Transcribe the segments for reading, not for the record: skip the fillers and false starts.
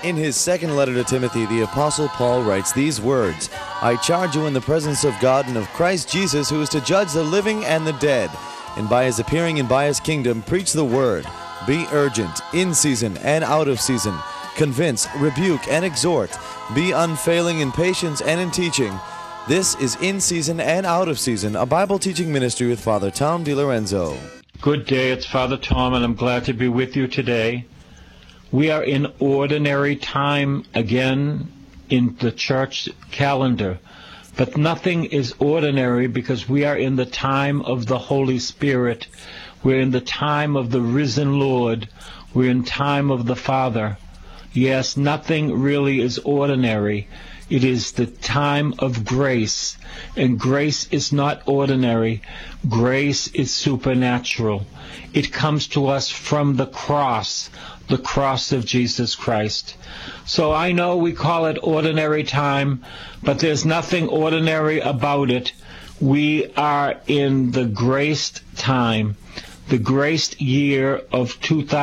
In his second letter to Timothy, the Apostle Paul writes these words, I charge you in the presence of God and of Christ Jesus, who is to judge the living and the dead, and by his appearing and by his kingdom, preach the word. Be urgent, in season and out of season. Convince, rebuke, and exhort. Be unfailing in patience and in teaching. This is In Season and Out of Season, a Bible teaching ministry with Father Tom DiLorenzo. Good day, it's Father Tom, and I'm glad to be with you today. We are in ordinary time again in the church calendar, but nothing is ordinary because we are in the time of the Holy Spirit. We're in the time of the risen Lord. We're in time of the Father. Yes, nothing really is ordinary. It is the time of grace, and grace is not ordinary. Grace is supernatural. It comes to us from the cross of Jesus Christ. So I know we call it ordinary time, but there's nothing ordinary about it. We are in the graced time, the graced year of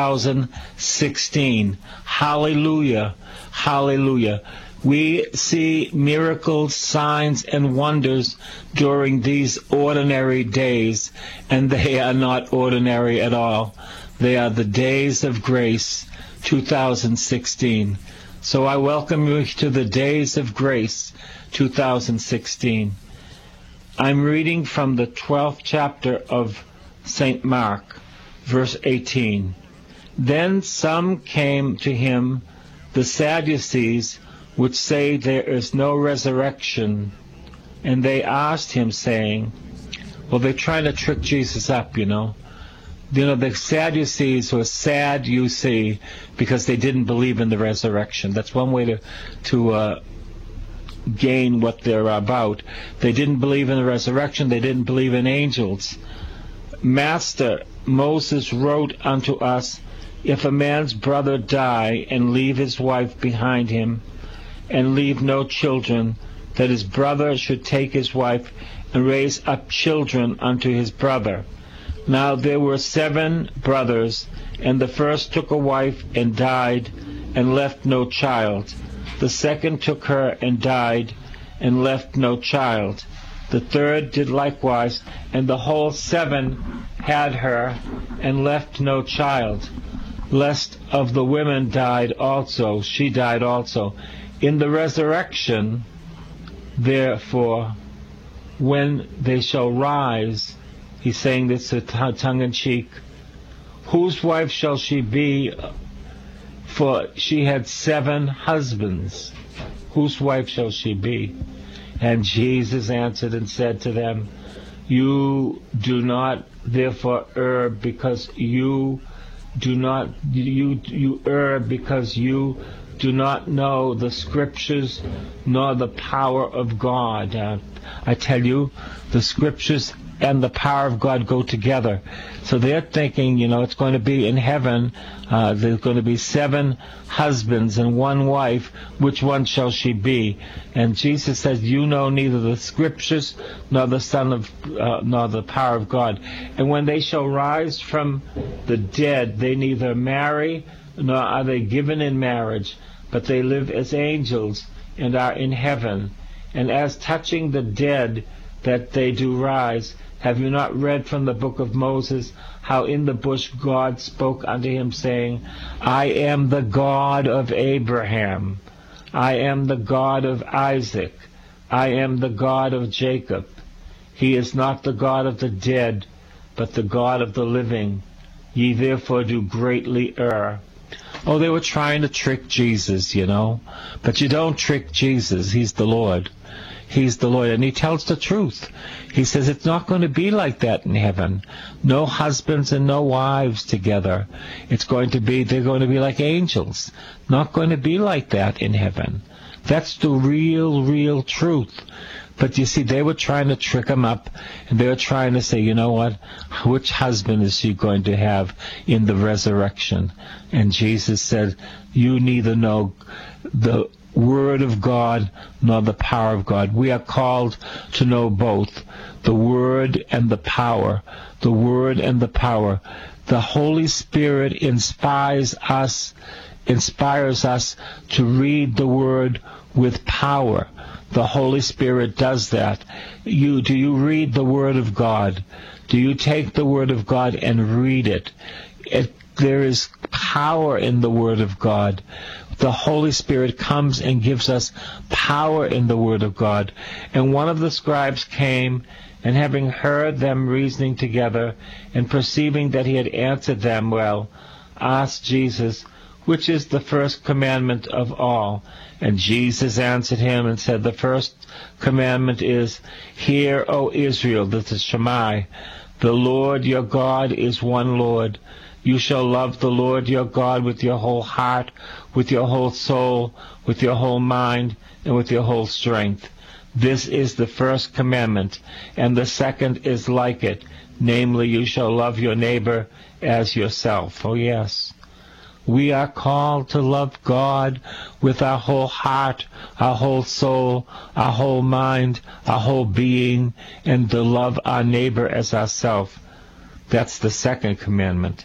2016. Hallelujah, hallelujah. We see miracles, signs, and wonders during these ordinary days, and they are not ordinary at all. They are the days of grace, 2016. So I welcome you to the days of grace, 2016. I'm reading from the 12th chapter of St. Mark, verse 18. Then some came to him, the Sadducees, which say there is no resurrection, and they asked him, saying, well, they're trying to trick Jesus up, You know, the Sadducees were sad, you see, because they didn't believe in the resurrection. That's one way to gain what they're about. They didn't believe in the resurrection. They didn't believe in angels. Master, Moses wrote unto us, if a man's brother die and leave his wife behind him, and leave no children, that his brother should take his wife and raise up children unto his brother. Now there were 7 brothers, and the first took a wife and died, and left no child. The second took her and died, and left no child. The third did likewise, and the whole 7 had her, and left no child. Lest of the women died also, she died also. In the resurrection, therefore, when they shall rise, he's saying this tongue-in-cheek, whose wife shall she be? For she had 7 husbands. Whose wife shall she be? And Jesus answered and said to them, you do not therefore err, because you do not, you err because you do not know the Scriptures nor the power of God. I tell you, the Scriptures and the power of God go together. So they're thinking, it's going to be in heaven, there's going to be 7 husbands and 1 wife. Which one shall she be? And Jesus says, you know neither the Scriptures nor nor the power of God. And when they shall rise from the dead, they neither marry nor are they given in marriage, but they live as angels and are in heaven. And as touching the dead that they do rise, have you not read from the book of Moses, how in the bush God spoke unto him, saying, I am the God of Abraham, I am the God of Isaac, I am the God of Jacob. He is not the God of the dead, but the God of the living. Ye therefore do greatly err. Oh, they were trying to trick Jesus, But you don't trick Jesus. He's the Lord. He's the Lord, and he tells the truth. He says it's not going to be like that in heaven. No husbands and no wives together. They're going to be like angels. Not going to be like that in heaven. That's the real truth. But you see, they were trying to trick him up, and they were trying to say, you know what, which husband is she going to have in the resurrection? And Jesus said, you neither know the Word of God nor the power of God. We are called to know both, the Word and the power. The Word and the power. The Holy Spirit inspires us inspires us to read the Word with power. The Holy Spirit does that. Do you read the Word of God? Do you take the Word of God and read it? There is power in the Word of God. The Holy Spirit comes and gives us power in the Word of God. And one of the scribes came, and having heard them reasoning together, and perceiving that he had answered them well, asked Jesus, which is the first commandment of all? And Jesus answered him and said, the first commandment is, Hear, O Israel, this is Shammai, the Lord your God is one Lord. You shall love the Lord your God with your whole heart, with your whole soul, with your whole mind, and with your whole strength. This is the first commandment, and the second is like it, namely, you shall love your neighbor as yourself. Oh yes, we are called to love God with our whole heart, our whole soul, our whole mind, our whole being, and to love our neighbor as ourselves. That's the second commandment.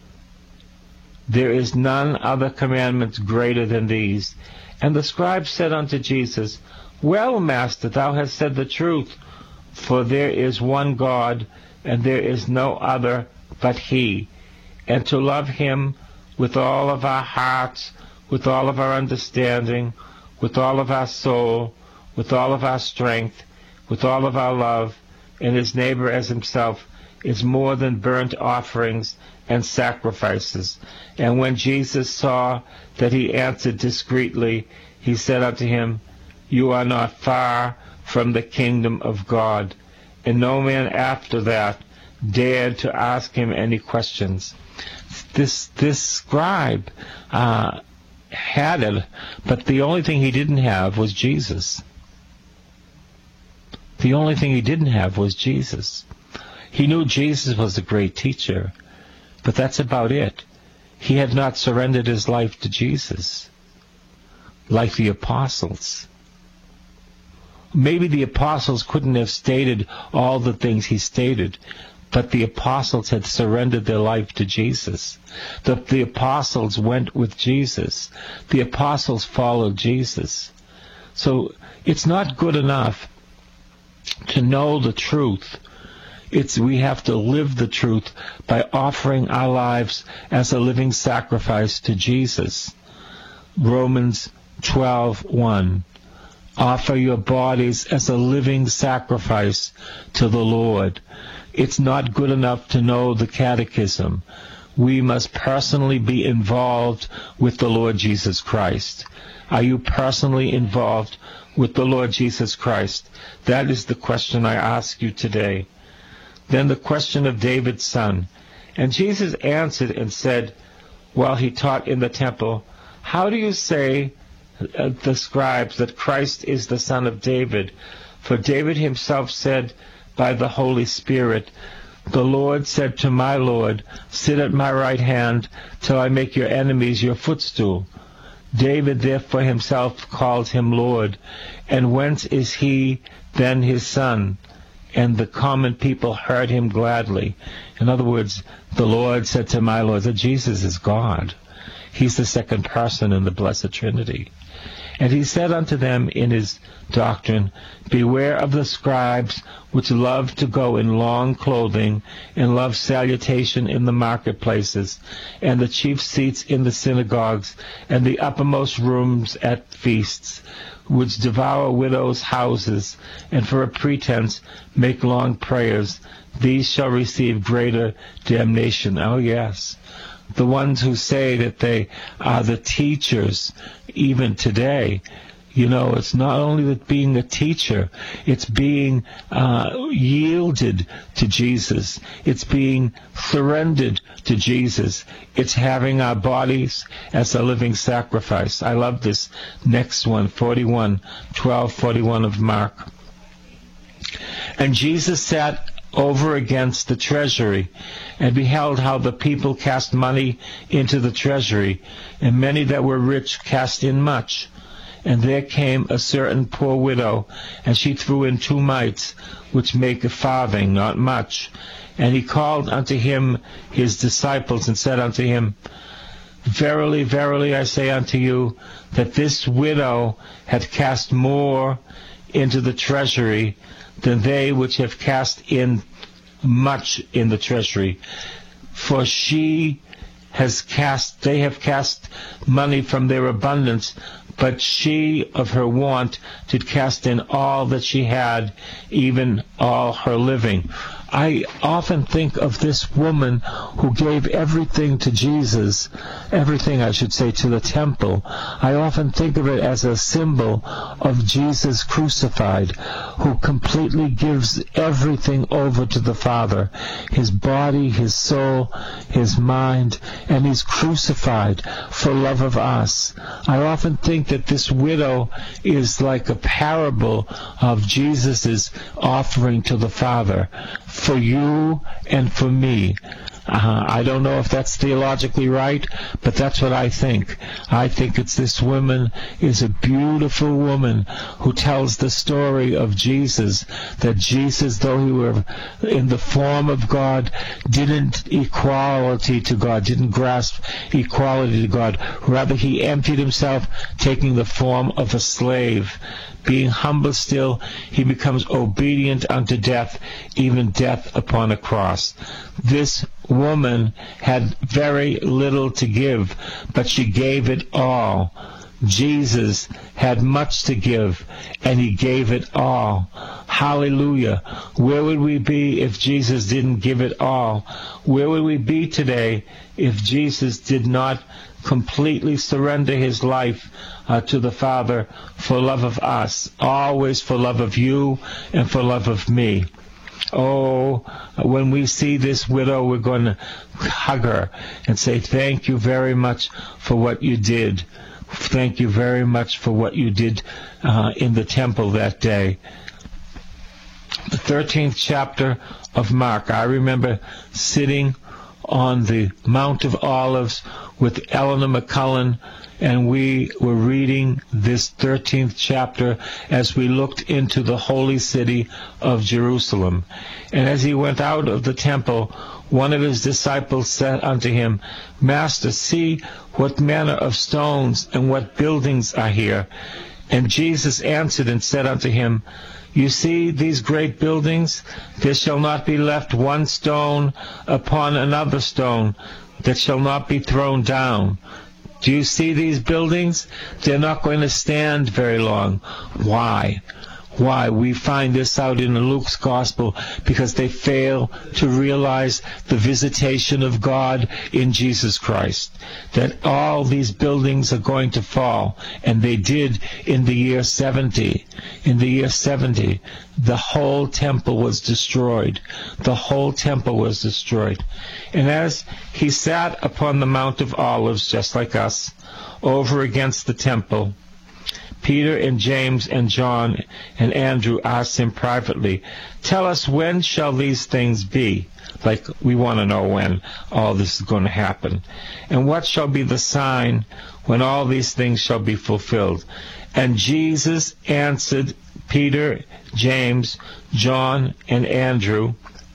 There is none other commandments greater than these. And the scribe said unto Jesus, Well, Master, thou hast said the truth, for there is one God, and there is no other but He. And to love Him with all of our hearts, with all of our understanding, with all of our soul, with all of our strength, with all of our love, and His neighbor as Himself, is more than burnt offerings and sacrifices. And when Jesus saw that he answered discreetly, he said unto him, You are not far from the kingdom of God. And no man after that dared to ask him any questions. This scribe had it, but the only thing he didn't have was Jesus. The only thing he didn't have was Jesus. He knew Jesus was a great teacher, but that's about it. He had not surrendered his life to Jesus, like the apostles. Maybe the apostles couldn't have stated all the things he stated, but the apostles had surrendered their life to Jesus. The apostles went with Jesus. The apostles followed Jesus. So it's not good enough to know the truth. We have to live the truth by offering our lives as a living sacrifice to Jesus. Romans 12:1. Offer your bodies as a living sacrifice to the Lord. It's not good enough to know the catechism. We must personally be involved with the Lord Jesus Christ. Are you personally involved with the Lord Jesus Christ? That is the question I ask you today. Then the question of David's son. And Jesus answered and said, while he taught in the temple, How do you say, the scribes, that Christ is the son of David? For David himself said by the Holy Spirit, The Lord said to my Lord, Sit at my right hand till I make your enemies your footstool. David therefore himself called him Lord. And whence is he then his son? And the common people heard him gladly. In other words, the Lord said to my Lord that Jesus is God. He's the second person in the Blessed Trinity. And he said unto them in his doctrine, Beware of the scribes which love to go in long clothing, and love salutation in the marketplaces, and the chief seats in the synagogues, and the uppermost rooms at feasts, which devour widows' houses, and for a pretense make long prayers. These shall receive greater damnation. Oh yes. The ones who say that they are the teachers, even today, it's not only that being a teacher, it's being yielded to Jesus. It's being surrendered to Jesus. It's having our bodies as a living sacrifice. I love this next one, 12:41 of Mark. And Jesus sat over against the treasury, and beheld how the people cast money into the treasury, and many that were rich cast in much. And there came a certain poor widow, and she threw in 2 mites, which make a farthing, not much. And he called unto him his disciples, and said unto him, Verily, verily, I say unto you, that this widow hath cast more into the treasury than they which have cast in much in the treasury. For they have cast money from their abundance, but she of her want did cast in all that she had, even all her living. I often think of this woman who gave everything to Jesus, everything I should say to the temple. I often think of it as a symbol of Jesus crucified, who completely gives everything over to the Father, his body, his soul, his mind, and he's crucified for love of us. I often think that this widow is like a parable of Jesus' offering to the Father, for you and for me. I don't know if that's theologically right, but that's what I think. I think it's this woman is a beautiful woman who tells the story of Jesus, that Jesus, though he were in the form of God, didn't grasp equality to God. Rather, he emptied himself, taking the form of a slave. Being humble still, he becomes obedient unto death, even death upon a cross. This woman had very little to give, but she gave it all. Jesus had much to give, and he gave it all. Hallelujah. Where would we be if Jesus didn't give it all? Where would we be today if Jesus did not completely surrender his life to the Father for love of us, always for love of you and for love of me? Oh, when we see this widow, we're going to hug her and say, thank you very much for what you did. Thank you very much for what you did in the temple that day. The 13th chapter of Mark. I remember sitting on the Mount of Olives with Eleanor McCullen, and we were reading this 13th chapter as we looked into the holy city of Jerusalem. And as he went out of the temple, one of his disciples said unto him, Master, see what manner of stones and what buildings are here. And Jesus answered and said unto him, You see these great buildings? There shall not be left one stone upon another stone that shall not be thrown down. Do you see these buildings? They're not going to stand very long. Why? Why? We find this out in Luke's Gospel because they fail to realize the visitation of God in Jesus Christ. That all these buildings are going to fall. And they did in the year 70. In the year 70, the whole temple was destroyed. The whole temple was destroyed. And as he sat upon the Mount of Olives, just like us, over against the temple, Peter and James and John and Andrew asked him privately, Tell us, when shall these things be? Like, we want to know when all this is going to happen. And what shall be the sign when all these things shall be fulfilled? And Jesus answered Peter, James, John, and Andrew,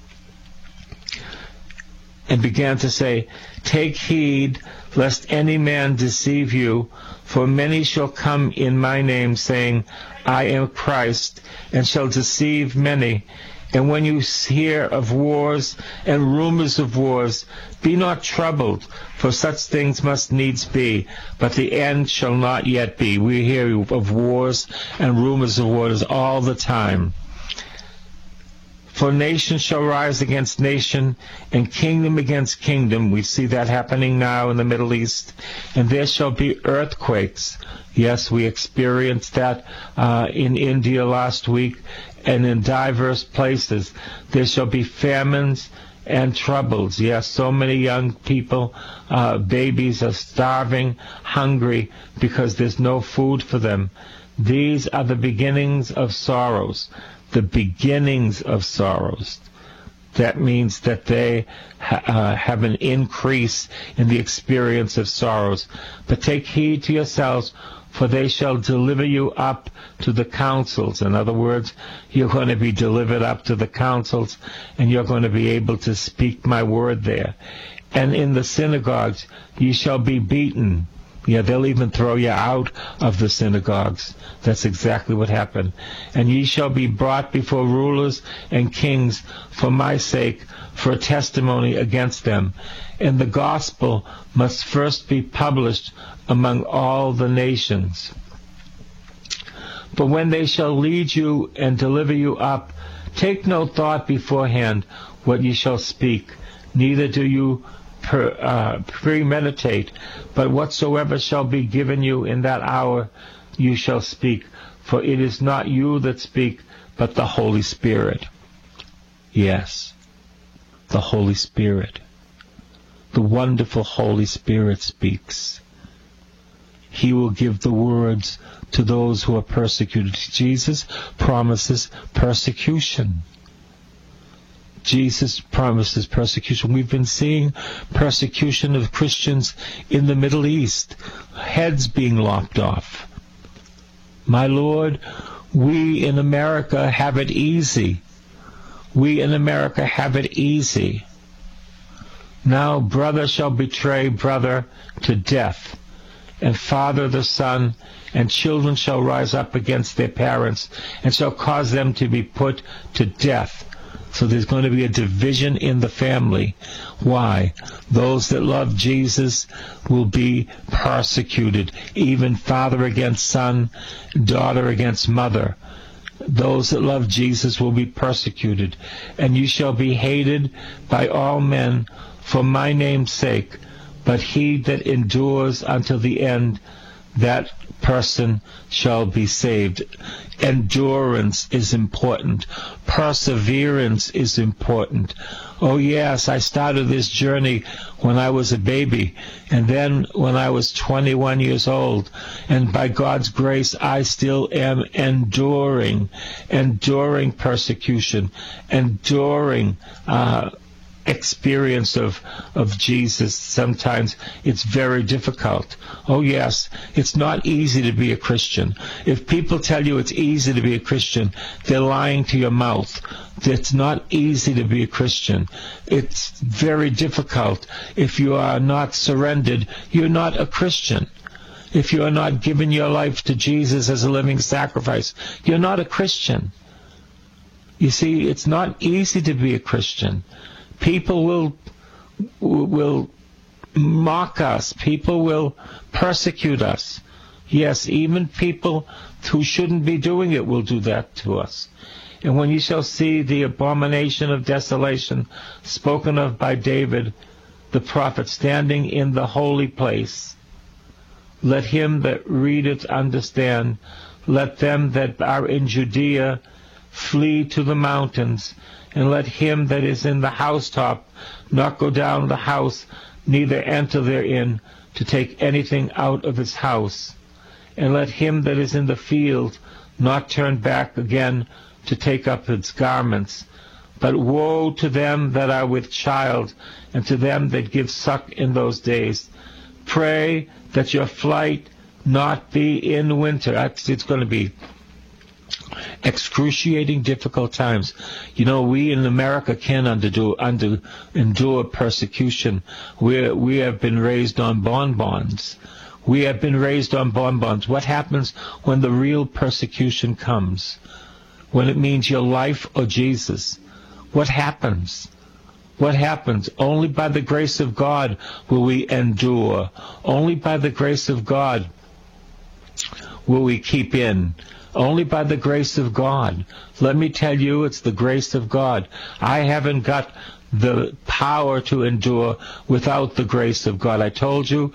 and began to say, Take heed lest any man deceive you, for many shall come in my name, saying, I am Christ, and shall deceive many. And when you hear of wars and rumors of wars, be not troubled, for such things must needs be, but the end shall not yet be. We hear of wars and rumors of wars all the time. For nation shall rise against nation, and kingdom against kingdom. We see that happening now in the Middle East. And there shall be earthquakes. Yes, we experienced that in India last week, and in diverse places. There shall be famines and troubles. Yes, so many young people, babies are starving, hungry, because there's no food for them. These are the beginnings of sorrows. The beginnings of sorrows. That means that they have an increase in the experience of sorrows. But take heed to yourselves, for they shall deliver you up to the councils. In other words, you're going to be delivered up to the councils, and you're going to be able to speak my word there. And in the synagogues ye shall be beaten. Yeah, they'll even throw you out of the synagogues. That's exactly what happened. And ye shall be brought before rulers and kings for my sake, for a testimony against them. And the gospel must first be published among all the nations. But when they shall lead you and deliver you up, take no thought beforehand what ye shall speak, neither do you premeditate, but whatsoever shall be given you in that hour you shall speak, for it is not you that speak, but the Holy Spirit. Yes, the Holy Spirit. The wonderful Holy Spirit speaks. He will give the words to those who are persecuted. Jesus promises persecution. Jesus promises persecution. We've been seeing persecution of Christians in the Middle East, heads being lopped off. My Lord, we in America have it easy. We in America have it easy. Now brother shall betray brother to death, and father the son, and children shall rise up against their parents, and shall cause them to be put to death. So there's going to be a division in the family. Why? Those that love Jesus will be persecuted, even father against son, daughter against mother. Those that love Jesus will be persecuted. And you shall be hated by all men for my name's sake, but he that endures until the end, that person shall be saved. Endurance is important. Perseverance is important. Oh yes, I started this journey when I was a baby, and then when I was 21 years old, and by God's grace I still am enduring persecution, enduring experience of Jesus. Sometimes it's very difficult. Oh yes, it's not easy to be a Christian. If people tell you it's easy to be a Christian, they're lying to your mouth. It's not easy to be a Christian. It's very difficult. If you are not surrendered, you're not a Christian. If you are not giving your life to Jesus as a living sacrifice, you're not a Christian. You see, it's not easy to be a Christian. People will mock us. People will persecute us. Yes, even people who shouldn't be doing it will do that to us. And when you shall see the abomination of desolation spoken of by David, the prophet, standing in the holy place, let him that readeth understand. Let them that are in Judea flee to the mountains. And let him that is in the housetop not go down the house, neither enter therein, to take anything out of his house. And let him that is in the field not turn back again to take up his garments. But woe to them that are with child, and to them that give suck in those days. Pray that your flight not be in winter. It's going to be excruciating, difficult times. You know, we in America can endure persecution. We have been raised on bonbons. We have been raised on bonbons. What happens when the real persecution comes? When it means your life or Jesus? What happens? What happens? Only by the grace of God will we endure. Only by the grace of God will we keep in. Only by the grace of God. Let me tell you, it's the grace of God. I haven't got the power to endure without the grace of God. I told you,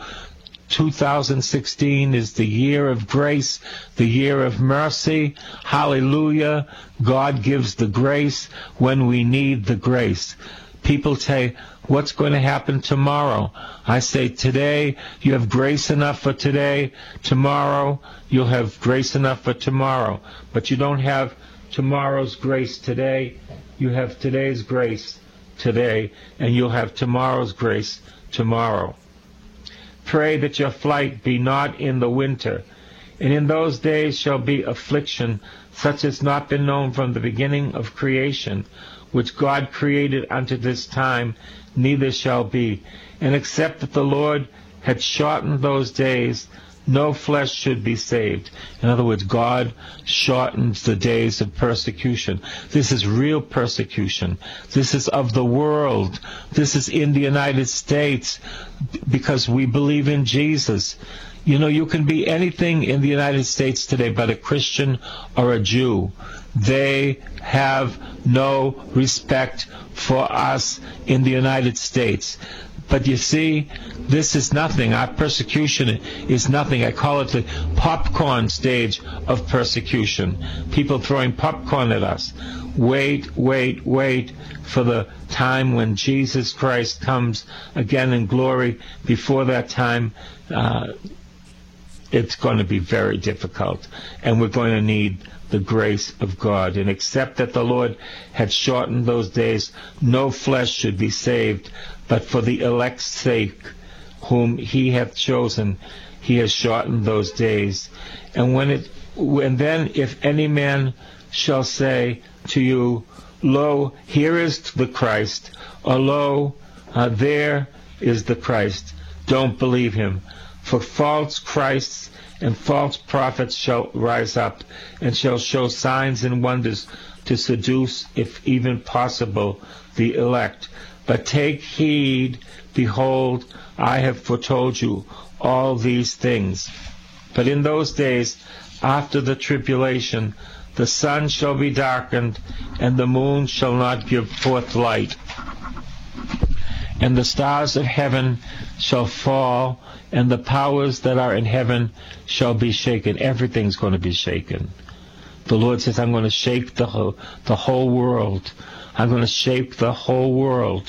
2016 is the year of grace, the year of mercy. Hallelujah. God gives the grace when we need the grace. People say, what's going to happen tomorrow? I say, today, you have grace enough for today. Tomorrow, you'll have grace enough for tomorrow. But you don't have tomorrow's grace today. You have today's grace today, and you'll have tomorrow's grace tomorrow. Pray that your flight be not in the winter. And in those days shall be affliction, such as not been known from the beginning of creation, which God created unto this time, neither shall be. And except that the Lord had shortened those days, no flesh should be saved. In other words, God shortens the days of persecution. This is real persecution. This is of the world. This is in the United States because we believe in Jesus. You know, you can be anything in the United States today but a Christian or a Jew. They have no respect for us in the United States. But you see, this is nothing. Our persecution is nothing. I call it the popcorn stage of persecution. People throwing popcorn at us. Wait for the time when Jesus Christ comes again in glory. Before that time, it's going to be very difficult. And we're going to need the grace of God. And except that the Lord had shortened those days, no flesh should be saved, but for the elect's sake, whom he hath chosen, he has shortened those days. And then if any man shall say to you, Lo, here is the Christ, or Lo, there is the Christ, don't believe him. For false Christs and false prophets shall rise up, and shall show signs and wonders to seduce, if even possible, the elect. But take heed, behold, I have foretold you all these things. But in those days, after the tribulation, the sun shall be darkened, and the moon shall not give forth light. And the stars of heaven shall fall, and the powers that are in heaven shall be shaken. Everything's going to be shaken. The Lord says, I'm going to shake the whole world. I'm going to shake the whole world.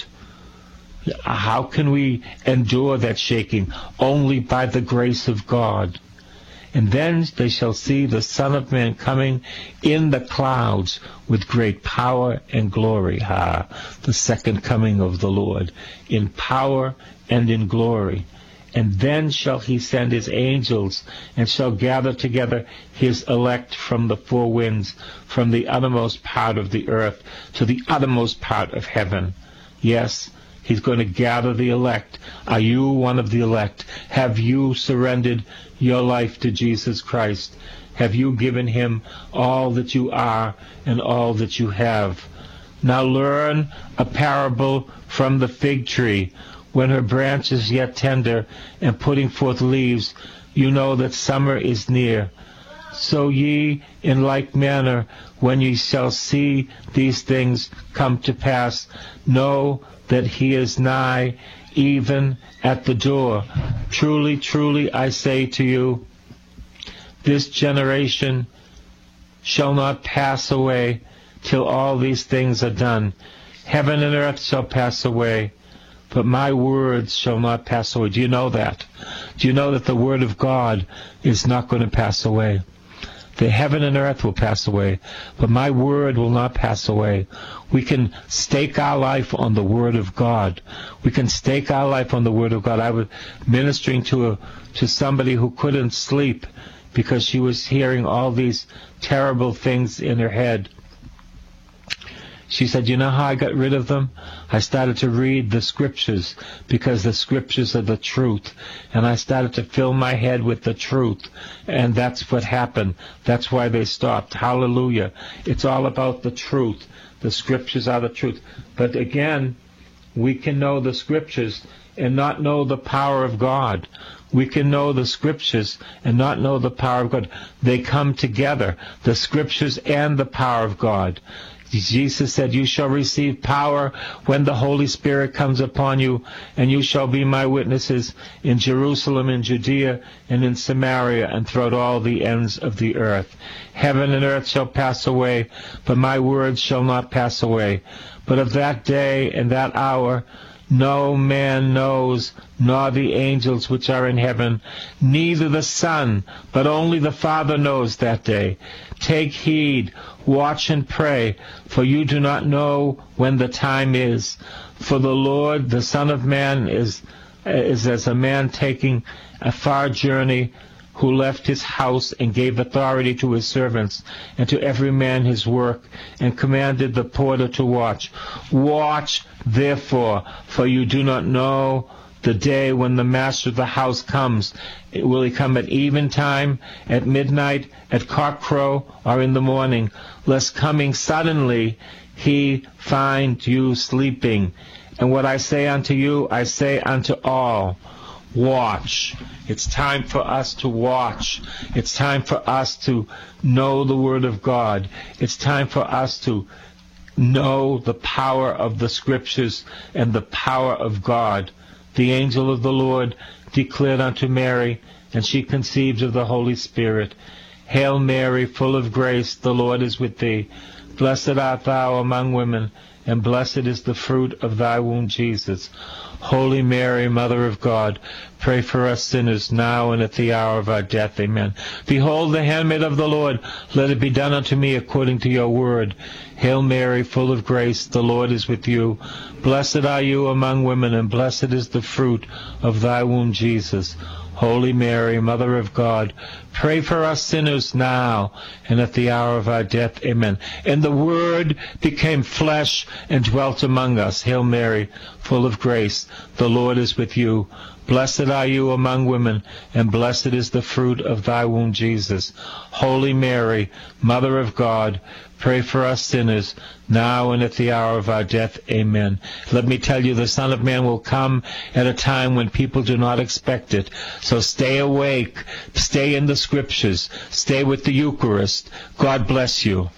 How can we endure that shaking? Only by the grace of God. And then they shall see the Son of Man coming in the clouds with great power and glory. The second coming of the Lord, in power and in glory. And then shall he send his angels, and shall gather together his elect from the four winds, from the uttermost part of the earth to the uttermost part of heaven. Yes, he's going to gather the elect. Are you one of the elect? Have you surrendered your life to Jesus Christ? Have you given him all that you are and all that you have? Now learn a parable from the fig tree. When her branch is yet tender and putting forth leaves, you know that summer is near. So ye in like manner, when ye shall see these things come to pass, know that he is nigh, even at the door. Truly, truly, I say to you, this generation shall not pass away till all these things are done. Heaven and earth shall pass away, but my words shall not pass away. Do you know that? Do you know that the word of God is not going to pass away? The heaven and earth will pass away, but my word will not pass away. We can stake our life on the word of God. We can stake our life on the word of God. I was ministering to somebody who couldn't sleep because she was hearing all these terrible things in her head. She said, you know how I got rid of them? I started to read the scriptures, because the scriptures are the truth. And I started to fill my head with the truth. And that's what happened. That's why they stopped. Hallelujah. It's all about the truth. The scriptures are the truth. But again, we can know the scriptures and not know the power of God. We can know the scriptures and not know the power of God. They come together, the scriptures and the power of God. Jesus said, you shall receive power when the Holy Spirit comes upon you, and you shall be my witnesses in Jerusalem, in Judea, and in Samaria, and throughout all the ends of the earth. Heaven and earth shall pass away, but my words shall not pass away. But of that day and that hour no man knows, nor the angels which are in heaven, neither the Son, but only the Father knows that day. Take heed, watch and pray, for you do not know when the time is. For the Lord, the Son of Man, is as a man taking a far journey, who left his house and gave authority to his servants and to every man his work, and commanded the porter to watch. Watch, therefore, for you do not know the day when the master of the house comes. Will he come at eventime, at midnight, at cockcrow, or in the morning, lest coming suddenly he find you sleeping? And what I say unto you, I say unto all, watch. It's time for us to watch. It's time for us to know the Word of God. It's time for us to know the power of the Scriptures and the power of God. The angel of the Lord declared unto Mary, and she conceived of the Holy Spirit. Hail Mary, full of grace, the Lord is with thee. Blessed art thou among women, and blessed is the fruit of thy womb, Jesus. Holy Mary, Mother of God, pray for us sinners, now and at the hour of our death. Amen. Behold the handmaid of the Lord, let it be done unto me according to your word. Hail Mary, full of grace, the Lord is with you. Blessed are you among women, and blessed is the fruit of thy womb, Jesus. Holy Mary, Mother of God, pray for us sinners now and at the hour of our death. Amen. And the Word became flesh and dwelt among us. Hail Mary, full of grace, the Lord is with you. Blessed are you among women, and blessed is the fruit of thy womb, Jesus. Holy Mary, Mother of God, pray for us sinners, now and at the hour of our death. Amen. Let me tell you, the Son of Man will come at a time when people do not expect it. So stay awake, stay in the Scriptures, stay with the Eucharist. God bless you.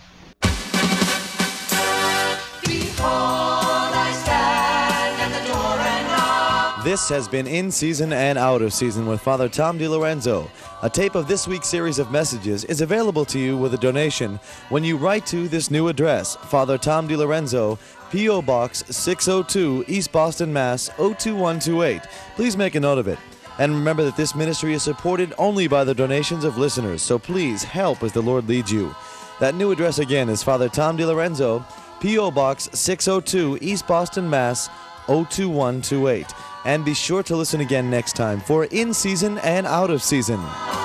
This has been In Season and Out of Season with Father Tom DiLorenzo. A tape of this week's series of messages is available to you with a donation when you write to this new address, Father Tom DiLorenzo, P.O. Box 602, East Boston, Mass. 02128. Please make a note of it. And remember that this ministry is supported only by the donations of listeners, so please help as the Lord leads you. That new address again is Father Tom DiLorenzo, P.O. Box 602, East Boston, Mass. 02128. And be sure to listen again next time for In Season and Out of Season.